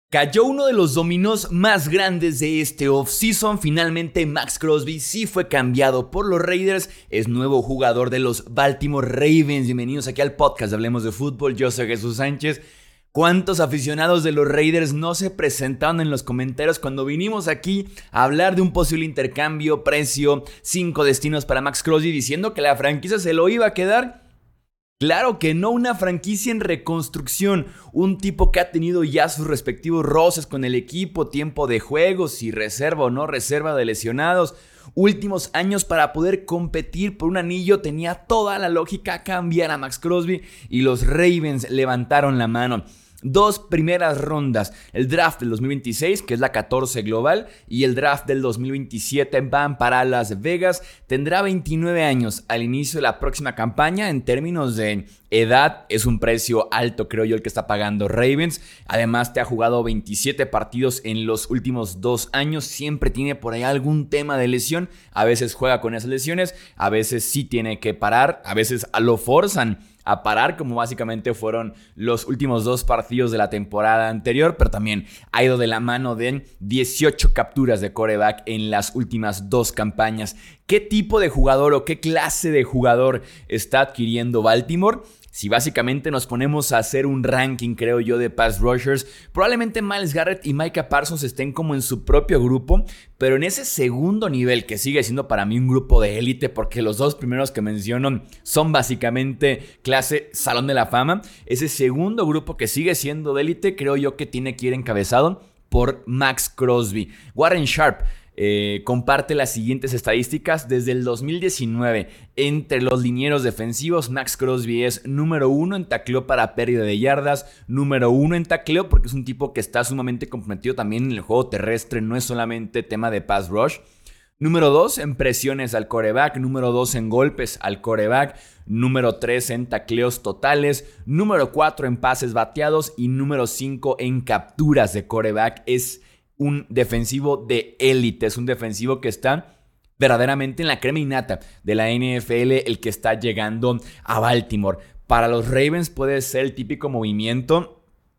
Cayó uno de los dominós más grandes de este offseason. Finalmente Maxx Crosby sí fue cambiado por los Raiders. Es nuevo jugador de los Baltimore Ravens. Bienvenidos aquí al podcast de Hablemos de Fútbol. Yo soy Jesús Sánchez. ¿Cuántos aficionados de los Raiders no se presentaron en los comentarios cuando vinimos aquí a hablar de un posible intercambio, precio, 5 destinos para Maxx Crosby, diciendo que la franquicia se lo iba a quedar? Claro que no, una franquicia en reconstrucción, un tipo que ha tenido ya sus respectivos roces con el equipo, tiempo de juego, si reserva o no reserva de lesionados, últimos años para poder competir por un anillo. Tenía toda la lógica cambiar a Maxx Crosby y los Ravens levantaron la mano. 2 primeras rondas, el draft del 2026, que es la 14 global, y el draft del 2027 van para Las Vegas. Tendrá 29 años al inicio de la próxima campaña. En términos de edad, es un precio alto, creo yo, el que está pagando Ravens. Además, te ha jugado 27 partidos en los últimos 2 años. Siempre tiene por ahí algún tema de lesión. A veces juega con esas lesiones, a veces sí tiene que parar, a veces lo forzan a parar, como básicamente fueron los últimos 2 partidos de la temporada anterior, pero también ha ido de la mano de 18 capturas de quarterback en las últimas 2 campañas. ¿Qué tipo de jugador o qué clase de jugador está adquiriendo Baltimore? Si básicamente nos ponemos a hacer un ranking, creo yo, de pass rushers, probablemente Myles Garrett y Micah Parsons estén como en su propio grupo, pero en ese segundo nivel, que sigue siendo para mí un grupo de élite, porque los 2 primeros que menciono son básicamente clase Salón de la Fama, ese segundo grupo que sigue siendo de élite, creo yo que tiene que ir encabezado por Maxx Crosby. Warren Sharp comparte las siguientes estadísticas. Desde el 2019, entre los linieros defensivos, Maxx Crosby es número 1 en tacleo para pérdida de yardas, número 1 en tacleo porque es un tipo que está sumamente comprometido también en el juego terrestre, no es solamente tema de pass rush. Número 2 en presiones al quarterback, número 2 en golpes al quarterback, número 3 en tacleos totales, número 4 en pases bateados y número 5 en capturas de quarterback. Es un defensivo de élite, es un defensivo que está verdaderamente en la crema innata de la NFL, el que está llegando a Baltimore. Para los Ravens puede ser el típico movimiento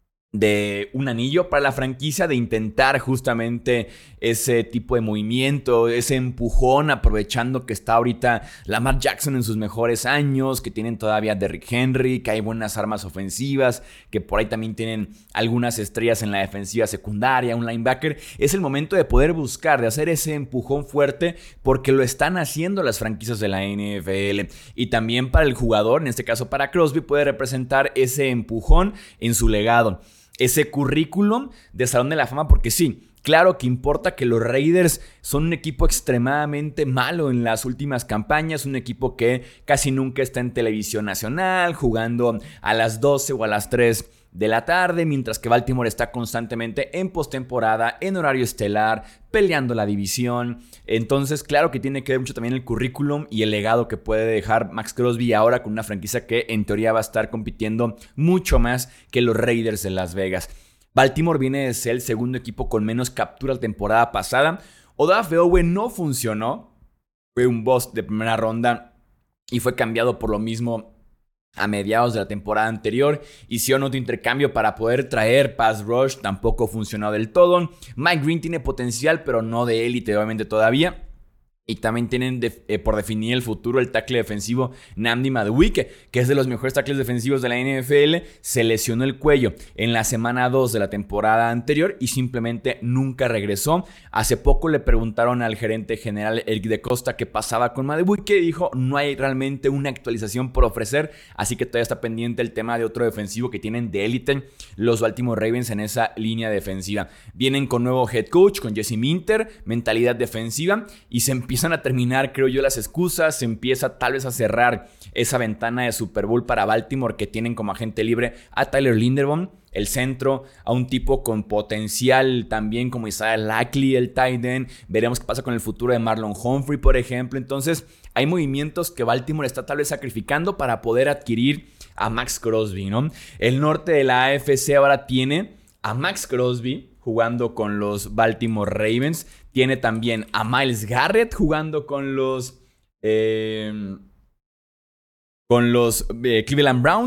de un anillo para la franquicia, de intentar justamente ese tipo de movimiento, ese empujón, aprovechando que está ahorita Lamar Jackson en sus mejores años, que tienen todavía Derrick Henry, que hay buenas armas ofensivas, que por ahí también tienen algunas estrellas en la defensiva secundaria, un linebacker. Es el momento de poder buscar, de hacer ese empujón fuerte, porque lo están haciendo las franquicias de la NFL. Y también para el jugador, en este caso para Crosby, puede representar ese empujón en su legado, ese currículum de Salón de la Fama, porque sí, claro que importa que los Raiders son un equipo extremadamente malo en las últimas campañas, un equipo que casi nunca está en televisión nacional, jugando a las 12 o a las 3 de la tarde, mientras que Baltimore está constantemente en postemporada, en horario estelar, peleando la división. Entonces, claro que tiene que ver mucho también el currículum y el legado que puede dejar Maxx Crosby ahora con una franquicia que en teoría va a estar compitiendo mucho más que los Raiders de Las Vegas. Baltimore viene de ser el segundo equipo con menos capturas la temporada pasada. Odafe Oweh no funcionó, fue un bust de primera ronda y fue cambiado por lo mismo a mediados de la temporada anterior. Hicieron otro intercambio para poder traer pass rush, tampoco funcionó del todo. Mike Green tiene potencial, pero no de élite obviamente todavía. Y también tienen por definir el futuro el tackle defensivo Nnamdi Madubuike, que es de los mejores tackles defensivos de la NFL. Se lesionó el cuello en la semana 2 de la temporada anterior y simplemente nunca regresó. Hace poco le preguntaron al gerente general Eric DeCosta qué pasaba con Madubuike y dijo: no hay realmente una actualización por ofrecer, así que todavía está pendiente el tema de otro defensivo que tienen de élite los Baltimore Ravens en esa línea defensiva. Vienen con nuevo head coach, con Jesse Minter, mentalidad defensiva, y se empiezan a terminar, creo yo, las excusas. Se empieza tal vez a cerrar esa ventana de Super Bowl para Baltimore, que tienen como agente libre a Tyler Linderbaum, el centro, a un tipo con potencial también como Isaiah Likely, el tight end. Veremos qué pasa con el futuro de Marlon Humphrey, por ejemplo. Entonces hay movimientos que Baltimore está tal vez sacrificando para poder adquirir a Maxx Crosby, ¿no? El norte de la AFC ahora tiene a Maxx Crosby jugando con los Baltimore Ravens. Tiene también a Myles Garrett jugando con los Cleveland Browns.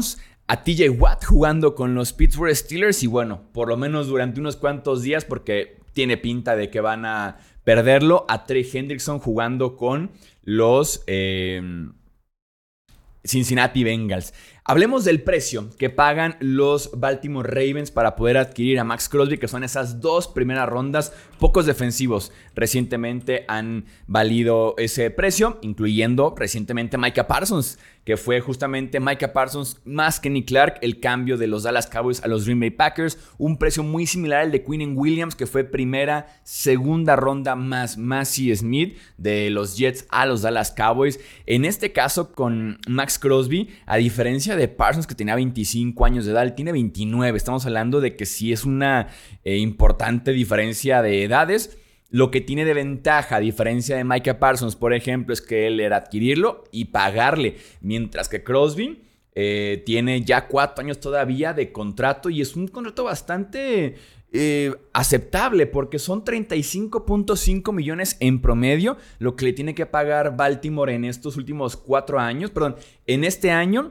a TJ Watt jugando con los Pittsburgh Steelers y bueno, por lo menos durante unos cuantos días, porque tiene pinta de que van a perderlo, a Trey Hendrickson jugando con los Cincinnati Bengals. Hablemos del precio que pagan los Baltimore Ravens para poder adquirir a Maxx Crosby, que son esas 2 primeras rondas. Pocos defensivos recientemente han valido ese precio, incluyendo recientemente Micah Parsons, que fue justamente Micah Parsons más Kenny Clark, el cambio de los Dallas Cowboys a los Green Bay Packers. Un precio muy similar al de Quinnen Williams, que fue primera, segunda ronda más Massey Smith de los Jets a los Dallas Cowboys. En este caso con Maxx Crosby, a diferencia de Parsons, que tenía 25 años de edad, él tiene 29. Estamos hablando de que sí es una importante diferencia de edades. Lo que tiene de ventaja, a diferencia de Micah Parsons, por ejemplo, es que él era adquirirlo y pagarle, mientras que Crosby tiene ya 4 años todavía de contrato y es un contrato bastante aceptable, porque son 35.5 millones en promedio lo que le tiene que pagar Baltimore en estos últimos 4 años, en este año.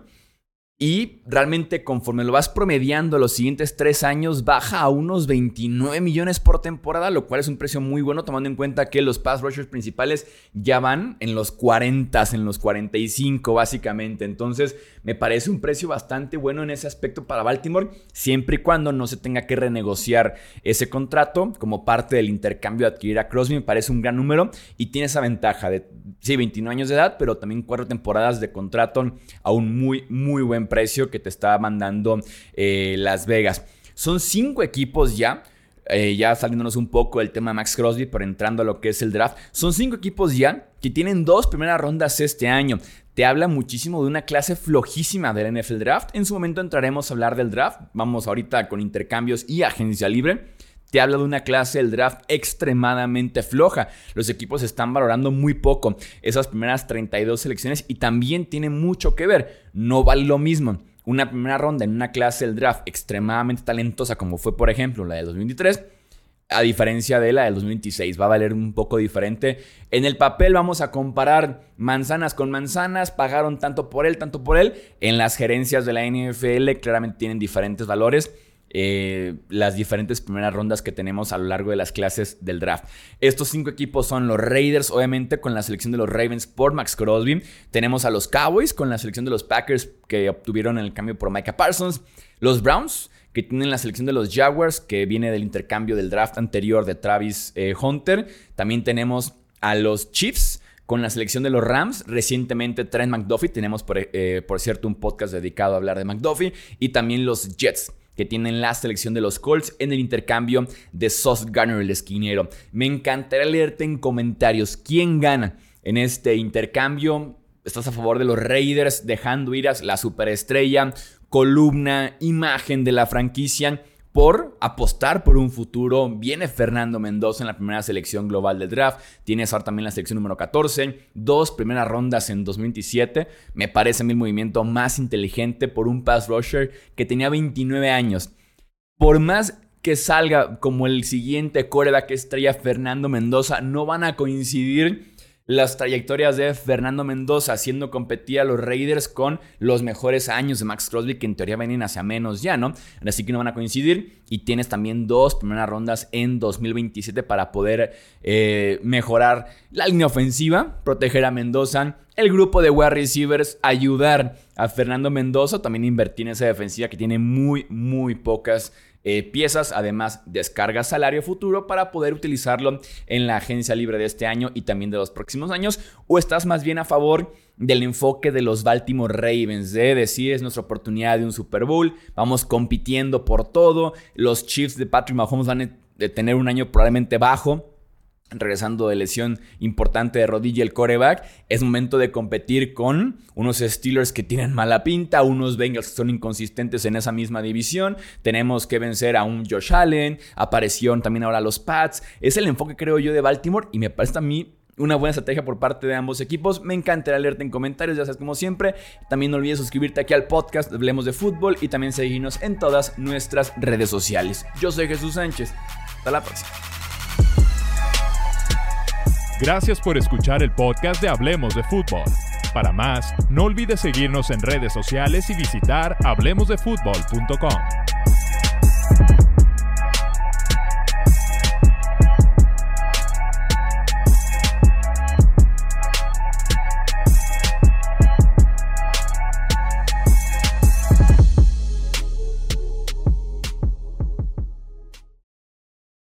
Y realmente conforme lo vas promediando los siguientes 3 años, baja a unos 29 millones por temporada, lo cual es un precio muy bueno tomando en cuenta que los pass rushers principales ya van en los 40, en los 45 básicamente. Entonces me parece un precio bastante bueno en ese aspecto para Baltimore, siempre y cuando no se tenga que renegociar ese contrato como parte del intercambio de adquirir a Crosby. Me parece un gran número y tiene esa ventaja de, sí, 29 años de edad, pero también 4 temporadas de contrato a un muy, muy buen precio que te está mandando Las Vegas. Son 5 equipos ya saliéndonos un poco del tema de Maxx Crosby, pero entrando a lo que es el draft. Son 5 equipos ya que tienen 2 primeras rondas este año. Te habla muchísimo de una clase flojísima del NFL Draft. En su momento entraremos a hablar del draft. Vamos ahorita con intercambios y agencia libre. Te habla de una clase del draft extremadamente floja. Los equipos están valorando muy poco esas primeras 32 selecciones y también tiene mucho que ver. No vale lo mismo una primera ronda en una clase del draft extremadamente talentosa como fue, por ejemplo, la del 2023, a diferencia de la del 2026. Va a valer un poco diferente. En el papel vamos a comparar manzanas con manzanas. Pagaron tanto por él, tanto por él. En las gerencias de la NFL claramente tienen diferentes valores. Las diferentes primeras rondas que tenemos a lo largo de las clases del draft. Estos 5 equipos son los Raiders, obviamente con la selección de los Ravens por Maxx Crosby. Tenemos a los Cowboys con la selección de los Packers que obtuvieron el cambio por Micah Parsons. Los Browns, que tienen la selección de los Jaguars, que viene del intercambio del draft anterior de Travis Hunter. También tenemos a los Chiefs con la selección de los Rams. Recientemente Trent McDuffie. Tenemos por cierto un podcast dedicado a hablar de McDuffie. Y también los Jets, que tienen la selección de los Colts en el intercambio de Sauce Gardner, el esquinero. Me encantaría leerte en comentarios quién gana en este intercambio. ¿Estás a favor de los Raiders dejando ir a la superestrella, columna, imagen de la franquicia, por apostar por un futuro? Viene Fernando Mendoza en la primera selección global del draft. Tienes ahora también la selección número 14. 2 primeras rondas en 2027. Me parece a mí el movimiento más inteligente por un pass rusher que tenía 29 años. Por más que salga como el siguiente quarterback estrella Fernando Mendoza, no van a coincidir las trayectorias de Fernando Mendoza haciendo competir a los Raiders con los mejores años de Maxx Crosby, que en teoría vienen hacia menos ya, ¿no? Así que no van a coincidir. Y tienes también 2 primeras rondas en 2027 para poder mejorar la línea ofensiva, proteger a Mendoza, el grupo de wide receivers, ayudar a Fernando Mendoza, también invertir en esa defensiva que tiene muy, muy pocas piezas. Además, descarga salario futuro para poder utilizarlo en la agencia libre de este año y también de los próximos años. ¿O estás más bien a favor del enfoque de los Baltimore Ravens, de decir es nuestra oportunidad de un Super Bowl, vamos compitiendo por todo? Los Chiefs de Patrick Mahomes van a tener un año probablemente bajo, regresando de lesión importante de rodilla el quarterback. Es momento de competir con unos Steelers que tienen mala pinta, unos Bengals que son inconsistentes en esa misma división. Tenemos que vencer a un Josh Allen, aparecieron también ahora los Pats. Es el enfoque, creo yo, de Baltimore y me parece a mí una buena estrategia por parte de ambos equipos. Me encantaría leerte en comentarios, ya sabes, como siempre. También no olvides suscribirte aquí al podcast Hablemos de Fútbol y también seguirnos en todas nuestras redes sociales. Yo soy Jesús Sánchez. Hasta la próxima. Gracias por escuchar el podcast de Hablemos de Fútbol. Para más, no olvides seguirnos en redes sociales y visitar hablemosdefutbol.com.